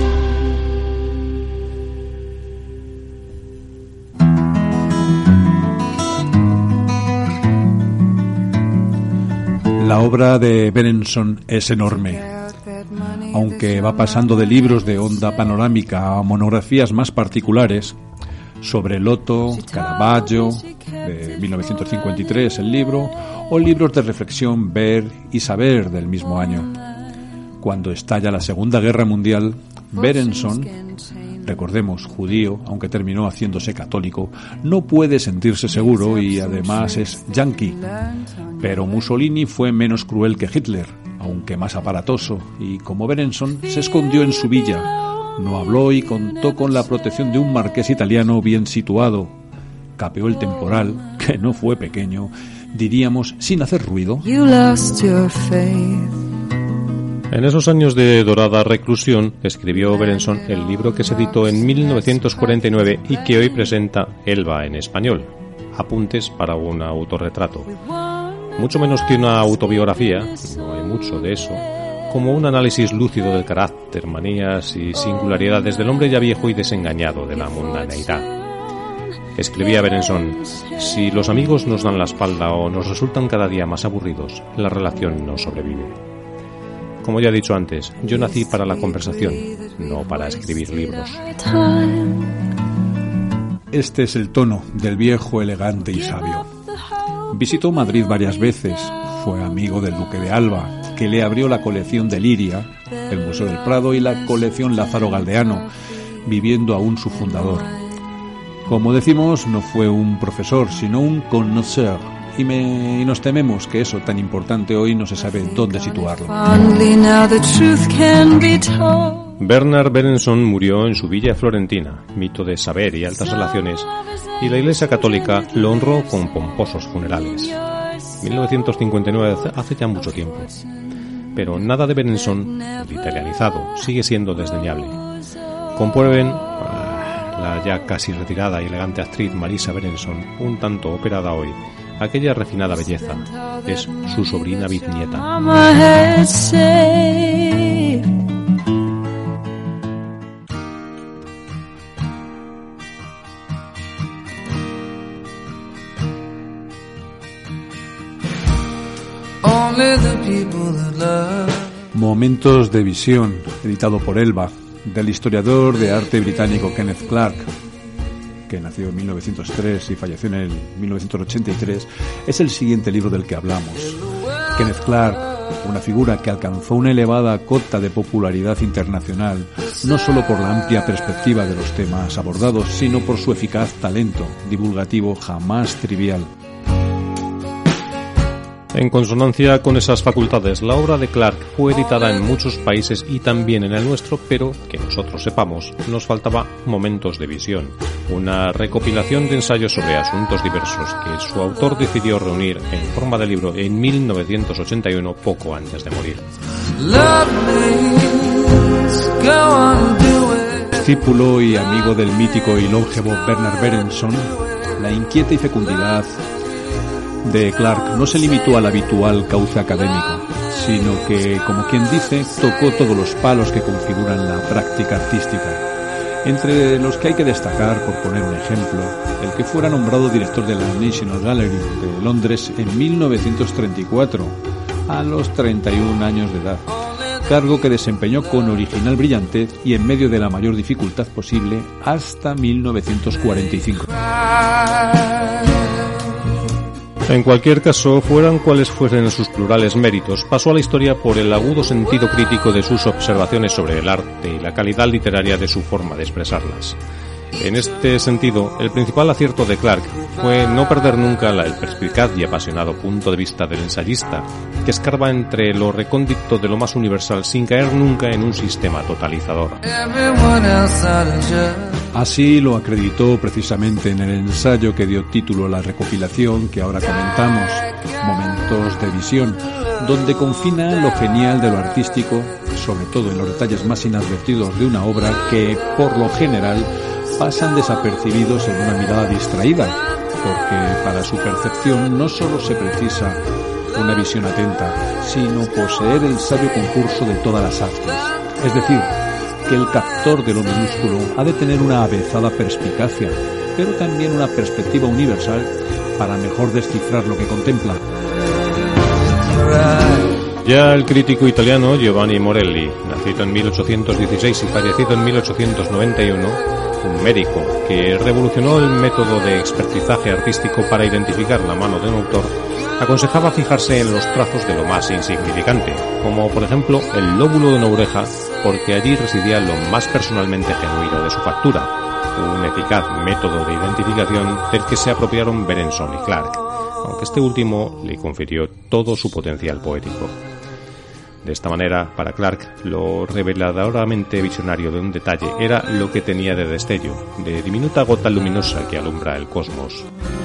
La obra de Berenson es enorme. Aunque va pasando de libros de onda panorámica a monografías más particulares, sobre Loto, Caravaggio, de 1953 el libro, o libros de reflexión Ver y Saber del mismo año. Cuando estalla la Segunda Guerra Mundial, Berenson, recordemos judío, aunque terminó haciéndose católico, no puede sentirse seguro y además es yanqui. Pero Mussolini fue menos cruel que Hitler, aunque más aparatoso, y como Berenson se escondió en su villa, no habló y contó con la protección de un marqués italiano bien situado. Capeó el temporal, que no fue pequeño, diríamos sin hacer ruido. En esos años de dorada reclusión escribió Berenson el libro que se editó en 1949 y que hoy presenta Elba en español, Apuntes para un autorretrato. Mucho menos que una autobiografía, no hay mucho de eso, como un análisis lúcido del carácter, manías y singularidades del hombre ya viejo y desengañado de la mundaneidad. Escribía Berenson: si los amigos nos dan la espalda o nos resultan cada día más aburridos, la relación no sobrevive. Como ya he dicho antes, yo nací para la conversación, no para escribir libros. Este es el tono del viejo elegante y sabio. Visitó Madrid varias veces, fue amigo del duque de Alba, que le abrió la colección de Liria, el Museo del Prado y la colección Lázaro Galdeano, viviendo aún su fundador. Como decimos, no fue un profesor, sino un connoisseur, y nos tememos que eso tan importante hoy no se sabe dónde situarlo. Bernard Berenson murió en su villa florentina, mito de saber y altas relaciones, y la Iglesia Católica lo honró con pomposos funerales. 1959, hace ya mucho tiempo. Pero nada de Berenson, el italianizado, sigue siendo desdeñable. Comprueben la ya casi retirada y elegante actriz Marisa Berenson, un tanto operada hoy. Aquella refinada belleza es su sobrina bisnieta. Momentos de visión, editado por Elba, del historiador de arte británico Kenneth Clark, que nació en 1903 y falleció en el 1983, es el siguiente libro del que hablamos. Kenneth Clark, una figura que alcanzó una elevada cota de popularidad internacional, no solo por la amplia perspectiva de los temas abordados, sino por su eficaz talento divulgativo jamás trivial. En consonancia con esas facultades, la obra de Clark fue editada en muchos países y también en el nuestro, pero, que nosotros sepamos, nos faltaba Momentos de visión, una recopilación de ensayos sobre asuntos diversos que su autor decidió reunir en forma de libro en 1981, poco antes de morir. Discípulo y amigo del mítico y longevo Bernard Berenson, la inquieta y fecundidad de Clark no se limitó al habitual cauce académico, sino que, como quien dice, tocó todos los palos que configuran la práctica artística, entre los que hay que destacar, por poner un ejemplo, el que fuera nombrado director de la National Gallery de Londres en 1934, a los 31 años de edad, cargo que desempeñó con original brillantez y en medio de la mayor dificultad posible hasta 1945. En cualquier caso, fueran cuales fuesen sus plurales méritos, pasó a la historia por el agudo sentido crítico de sus observaciones sobre el arte y la calidad literaria de su forma de expresarlas. En este sentido, el principal acierto de Clark fue no perder nunca el perspicaz y apasionado punto de vista del ensayista, que escarba entre lo recóndito de lo más universal sin caer nunca en un sistema totalizador. Así lo acreditó precisamente en el ensayo que dio título a la recopilación que ahora comentamos, Momentos de visión, donde confina lo genial de lo artístico, sobre todo en los detalles más inadvertidos de una obra que, por lo general, pasan desapercibidos en una mirada distraída, porque para su percepción no solo se precisa una visión atenta, sino poseer el sabio concurso de todas las artes. Es decir, que el captor de lo minúsculo ha de tener una avezada perspicacia, pero también una perspectiva universal para mejor descifrar lo que contempla. Ya el crítico italiano Giovanni Morelli, nacido en 1816 y fallecido en 1891, un médico que revolucionó el método de expertizaje artístico para identificar la mano de un autor, aconsejaba fijarse en los trazos de lo más insignificante, como por ejemplo el lóbulo de una oreja, porque allí residía lo más personalmente genuino de su factura, un eficaz método de identificación del que se apropiaron Berenson y Clark, aunque este último le confirió todo su potencial poético. De esta manera, para Clark, lo reveladoramente visionario de un detalle era lo que tenía de destello, de diminuta gota luminosa que alumbra el cosmos.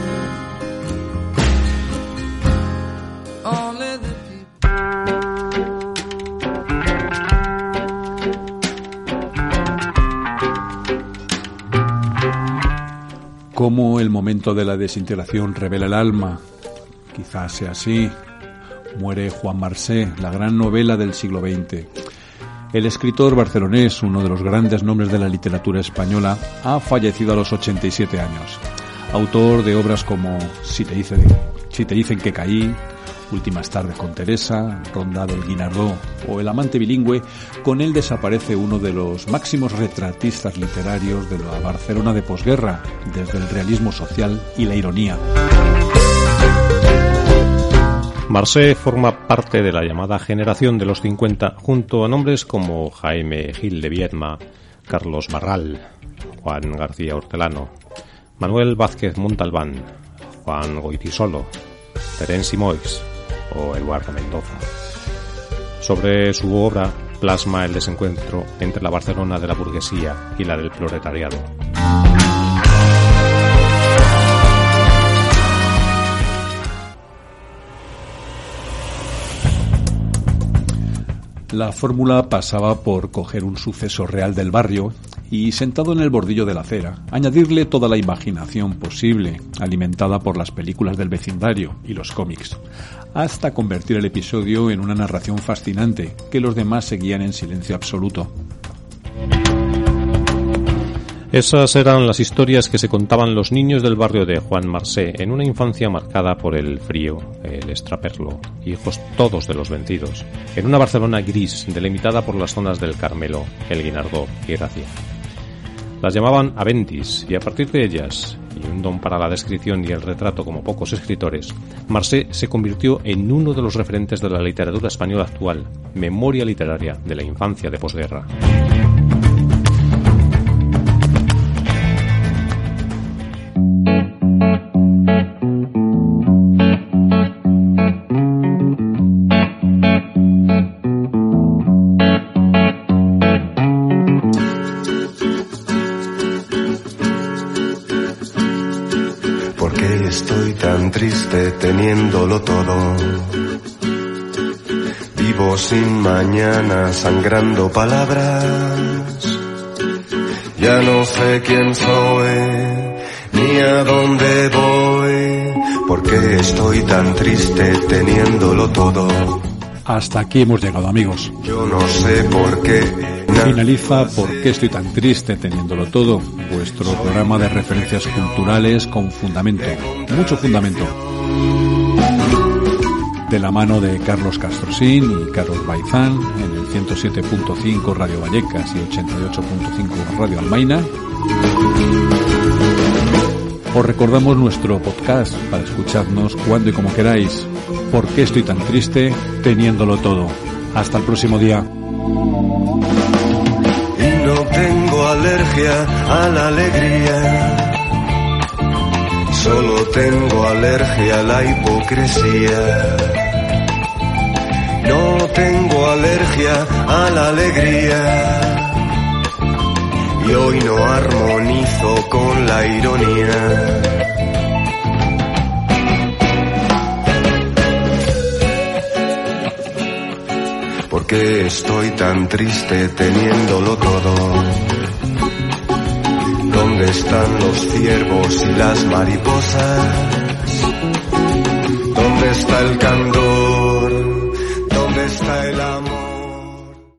Cómo el momento de la desintegración revela el alma. Quizás sea así. Muere Juan Marsé, la gran novela del siglo XX. El escritor barcelonés, uno de los grandes nombres de la literatura española, ha fallecido a los 87 años. Autor de obras como Si te dicen que caí, Últimas tardes con Teresa, Ronda del Guinardó o El amante bilingüe, con él desaparece uno de los máximos retratistas literarios de la Barcelona de posguerra, desde el realismo social y la ironía. Marsé forma parte de la llamada generación de los 50, junto a nombres como Jaime Gil de Viedma, Carlos Barral, Juan García Hortelano, Manuel Vázquez Montalbán, Juan Goytisolo, Terence Moix o Eduardo Mendoza. Sobre su obra plasma el desencuentro entre la Barcelona de la burguesía y la del proletariado. La fórmula pasaba por coger un suceso real del barrio y, sentado en el bordillo de la acera, añadirle toda la imaginación posible, alimentada por las películas del vecindario y los cómics, hasta convertir el episodio en una narración fascinante que los demás seguían en silencio absoluto. Esas eran las historias que se contaban los niños del barrio de Juan Marsé en una infancia marcada por el frío, el extraperlo, hijos todos de los vencidos, en una Barcelona gris delimitada por las zonas del Carmelo, el Guinardó y Gracia. Las llamaban Aventis y a partir de ellas, y un don para la descripción y el retrato como pocos escritores, Marsé se convirtió en uno de los referentes de la literatura española actual, memoria literaria de la infancia de posguerra. Triste teniéndolo todo, vivo sin mañana sangrando palabras, ya no sé quién soy ni a dónde voy, porque estoy tan triste teniéndolo todo. Hasta aquí hemos llegado, amigos. Yo no sé por qué. Finaliza ¿Por qué estoy tan triste teniéndolo todo? Vuestro programa de referencias culturales con fundamento, mucho fundamento. De la mano de Carlos Castrosín y Carlos Baizán en el 107.5 Radio Vallecas y 88.5 Radio Almaina. Os recordamos nuestro podcast para escucharnos cuando y como queráis. ¿Por qué estoy tan triste teniéndolo todo? Hasta el próximo día. Y no tengo alergia a la alegría, solo tengo alergia a la hipocresía. No tengo alergia a la alegría y hoy no armonizo con la ironía. ¿Por qué estoy tan triste teniéndolo todo? ¿Dónde están los ciervos y las mariposas? ¿Dónde ¿Dónde está el candor?